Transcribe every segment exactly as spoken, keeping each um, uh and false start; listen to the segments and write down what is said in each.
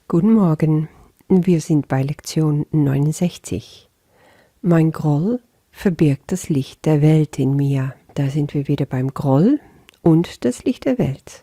Guten Morgen, wir sind bei Lektion neunundsechzig. Mein Groll verbirgt das Licht der Welt in mir. Da sind wir wieder beim Groll und das Licht der Welt.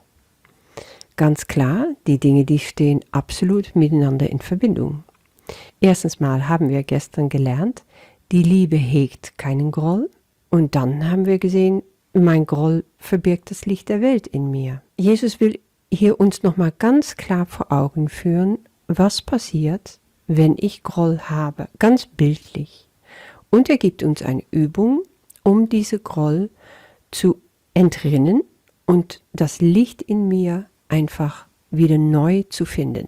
Ganz klar, die Dinge, die stehen absolut miteinander in Verbindung. Erstens mal haben wir gestern gelernt, die Liebe hegt keinen Groll. Und dann haben wir gesehen, mein Groll verbirgt das Licht der Welt in mir. Jesus will hier uns nochmal ganz klar vor Augen führen, was passiert, wenn ich Groll habe, ganz bildlich. Und er gibt uns eine Übung, um diese Groll zu entrinnen und das Licht in mir einfach wieder neu zu finden.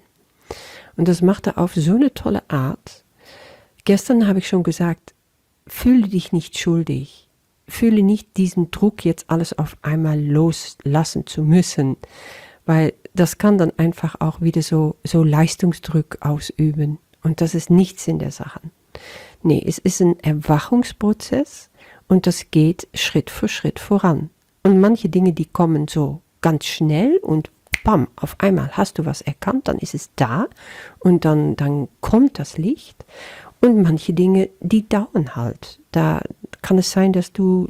Und das macht er auf so eine tolle Art. Gestern habe ich schon gesagt, fühle dich nicht schuldig. Fühle nicht diesen Druck, jetzt alles auf einmal loslassen zu müssen, weil das kann dann einfach auch wieder so, so Leistungsdruck ausüben. Und das ist nichts in der Sache. Nee, es ist ein Erwachungsprozess und das geht Schritt für Schritt voran. Und manche Dinge, die kommen so ganz schnell und bam, auf einmal hast du was erkannt, dann ist es da und dann, dann kommt das Licht. Und manche Dinge, die dauern halt. Da kann es sein, dass du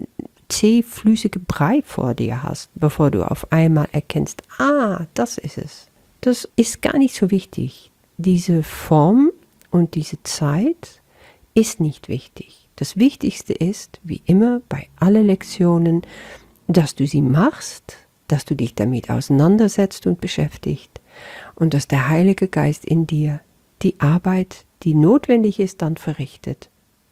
zähflüssige Brei vor dir hast, bevor du auf einmal erkennst, ah, das ist es. Das ist gar nicht so wichtig. Diese Form und diese Zeit ist nicht wichtig. Das Wichtigste ist, wie immer bei allen Lektionen, dass du sie machst, dass du dich damit auseinandersetzt und beschäftigt und dass der Heilige Geist in dir die Arbeit, die notwendig ist, dann verrichtet.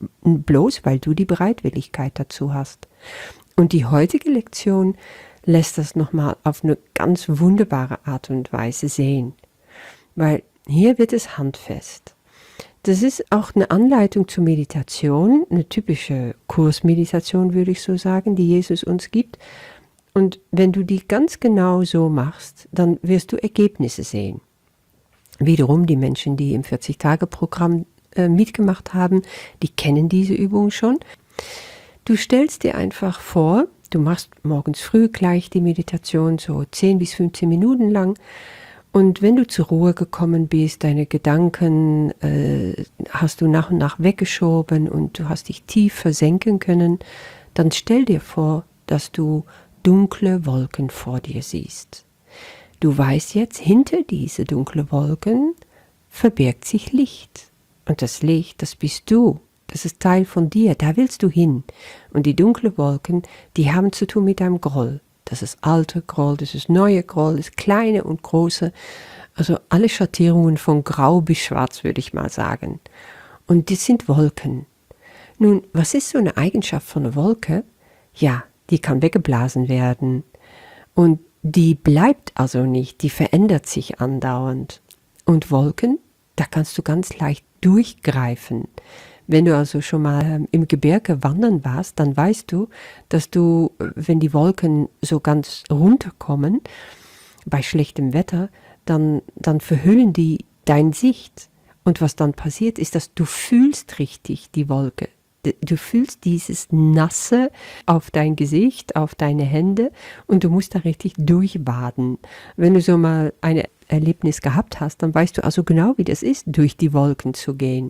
Bloß weil du die Bereitwilligkeit dazu hast. Und die heutige Lektion lässt das nochmal auf eine ganz wunderbare Art und Weise sehen. Weil hier wird es handfest. Das ist auch eine Anleitung zur Meditation, eine typische Kursmeditation, würde ich so sagen, die Jesus uns gibt. Und wenn du die ganz genau so machst, dann wirst du Ergebnisse sehen. Wiederum die Menschen, die im vierzig-Tage-Programm äh, mitgemacht haben, die kennen diese Übung schon. Du stellst dir einfach vor, du machst morgens früh gleich die Meditation, so zehn bis fünfzehn Minuten lang. Und wenn du zur Ruhe gekommen bist, deine Gedanken äh, hast du nach und nach weggeschoben und du hast dich tief versenken können, dann stell dir vor, dass du dunkle Wolken vor dir siehst. Du weißt jetzt, hinter diese dunklen Wolken verbirgt sich Licht. Und das Licht, das bist du. Das ist Teil von dir. Da willst du hin. Und die dunklen Wolken, die haben zu tun mit deinem Groll. Das ist alte Groll, das ist neue Groll, das ist kleine und große. Also alle Schattierungen von grau bis schwarz, würde ich mal sagen. Und das sind Wolken. Nun, was ist so eine Eigenschaft von einer Wolke? Ja, die kann weggeblasen werden. Und die bleibt also nicht, die verändert sich andauernd. Und Wolken, da kannst du ganz leicht durchgreifen. Wenn du also schon mal im Gebirge wandern warst, dann weißt du, dass du, wenn die Wolken so ganz runterkommen, bei schlechtem Wetter, dann, dann verhüllen die deine Sicht. Und was dann passiert, ist, dass du fühlst richtig die Wolke. Du fühlst dieses Nasse auf dein Gesicht, auf deine Hände und du musst da richtig durchbaden. Wenn du so mal ein Erlebnis gehabt hast, dann weißt du also genau, wie das ist, durch die Wolken zu gehen.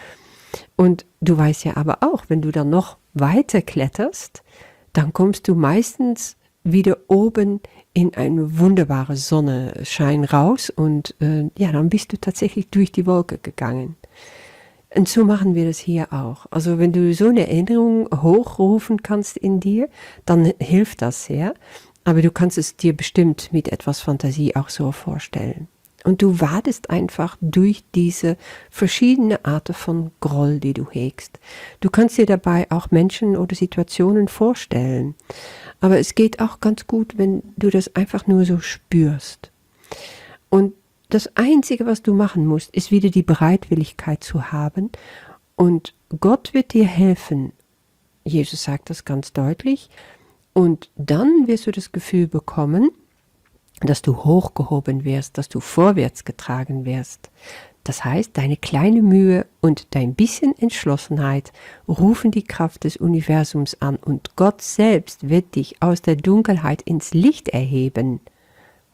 Und du weißt ja aber auch, wenn du dann noch weiter kletterst, dann kommst du meistens wieder oben in eine wunderbare Sonnenschein raus und äh, ja, dann bist du tatsächlich durch die Wolke gegangen. Und so machen wir das hier auch. Also wenn du so eine Erinnerung hochrufen kannst in dir, dann hilft das sehr. Aber du kannst es dir bestimmt mit etwas Fantasie auch so vorstellen. Und du wadest einfach durch diese verschiedene Arten von Groll, die du hegst. Du kannst dir dabei auch Menschen oder Situationen vorstellen. Aber es geht auch ganz gut, wenn du das einfach nur so spürst. Und das Einzige, was du machen musst, ist wieder die Bereitwilligkeit zu haben. Und Gott wird dir helfen. Jesus sagt das ganz deutlich. Und dann wirst du das Gefühl bekommen, dass du hochgehoben wirst, dass du vorwärts getragen wirst. Das heißt, deine kleine Mühe und dein bisschen Entschlossenheit rufen die Kraft des Universums an und Gott selbst wird dich aus der Dunkelheit ins Licht erheben.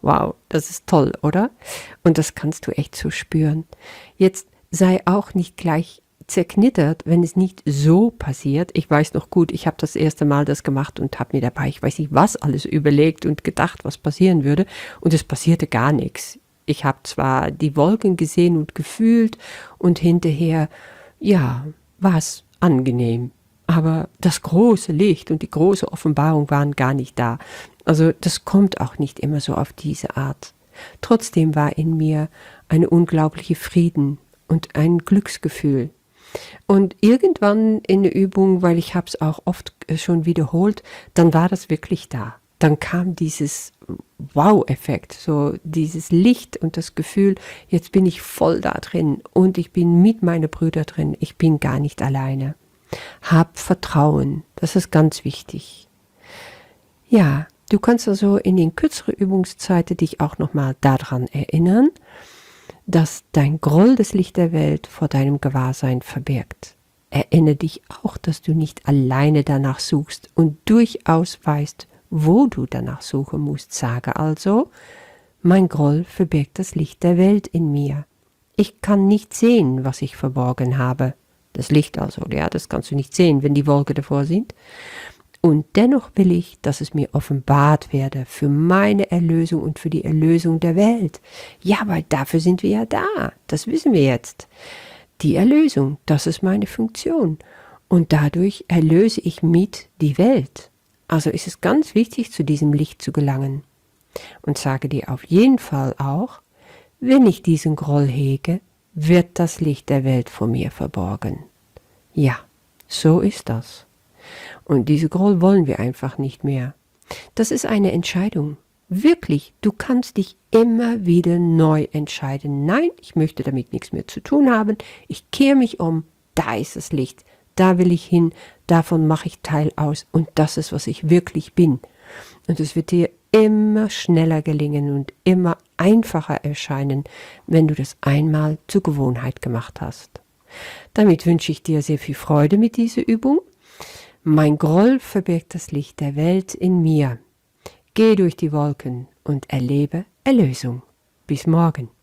Wow, das ist toll, oder? Und das kannst du echt so spüren. Jetzt sei auch nicht gleich zerknittert, wenn es nicht so passiert. Ich weiß noch gut, ich habe das erste Mal das gemacht und habe mir dabei, ich weiß nicht was, alles überlegt und gedacht, was passieren würde. Und es passierte gar nichts. Ich habe zwar die Wolken gesehen und gefühlt und hinterher, ja, war es angenehm. Aber das große Licht und die große Offenbarung waren gar nicht da. Also das kommt auch nicht immer so auf diese Art. Trotzdem war in mir eine unglaubliche Frieden und ein Glücksgefühl. Und irgendwann in der Übung, weil ich habe es auch oft schon wiederholt, dann war das wirklich da. Dann kam dieses Wow-Effekt, so dieses Licht und das Gefühl, jetzt bin ich voll da drin und ich bin mit meinen Brüdern drin, ich bin gar nicht alleine. Hab Vertrauen, das ist ganz wichtig. Ja, du kannst also in den kürzeren Übungszeiten dich auch nochmal daran erinnern, dass dein Groll das Licht der Welt vor deinem Gewahrsein verbirgt. Erinnere dich auch, dass du nicht alleine danach suchst und durchaus weißt, wo du danach suchen musst. Sage also, mein Groll verbirgt das Licht der Welt in mir. Ich kann nicht sehen, was ich verborgen habe. Das Licht also, ja, das kannst du nicht sehen, wenn die Wolken davor sind. Und dennoch will ich, dass es mir offenbart werde für meine Erlösung und für die Erlösung der Welt. Ja, weil dafür sind wir ja da. Das wissen wir jetzt. Die Erlösung, das ist meine Funktion. Und dadurch erlöse ich mit die Welt. Also ist es ganz wichtig, zu diesem Licht zu gelangen. Und sage dir auf jeden Fall auch, wenn ich diesen Groll hege, wird das Licht der Welt vor mir verborgen. Ja, so ist das. Und diese Groll wollen wir einfach nicht mehr. Das ist eine Entscheidung. Wirklich, du kannst dich immer wieder neu entscheiden. Nein, ich möchte damit nichts mehr zu tun haben. Ich kehre mich um, da ist das Licht, da will ich hin, davon mache ich Teil aus und das ist, was ich wirklich bin. Und es wird dir immer schneller gelingen und immer einfacher erscheinen, wenn du das einmal zur Gewohnheit gemacht hast. Damit wünsche ich dir sehr viel Freude mit dieser Übung. Mein Groll verbirgt das Licht der Welt in mir. Geh durch die Wolken und erlebe Erlösung. Bis morgen.